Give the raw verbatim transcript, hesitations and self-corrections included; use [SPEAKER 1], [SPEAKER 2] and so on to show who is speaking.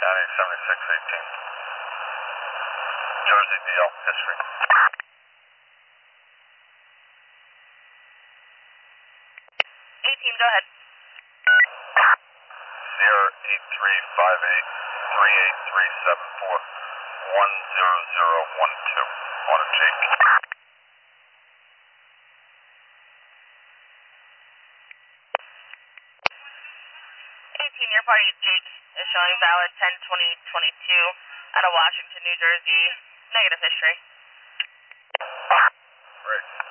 [SPEAKER 1] County seventy-six eighteen. Jersey D L, history.
[SPEAKER 2] eighteen, go ahead.
[SPEAKER 1] Sierra eight three five eight three eight three seven four one zero zero one two. Order Jake.
[SPEAKER 2] eighteen, your party Jake is showing valid ten twenty twenty-two out of Washington, New Jersey. Negative history.
[SPEAKER 1] Great.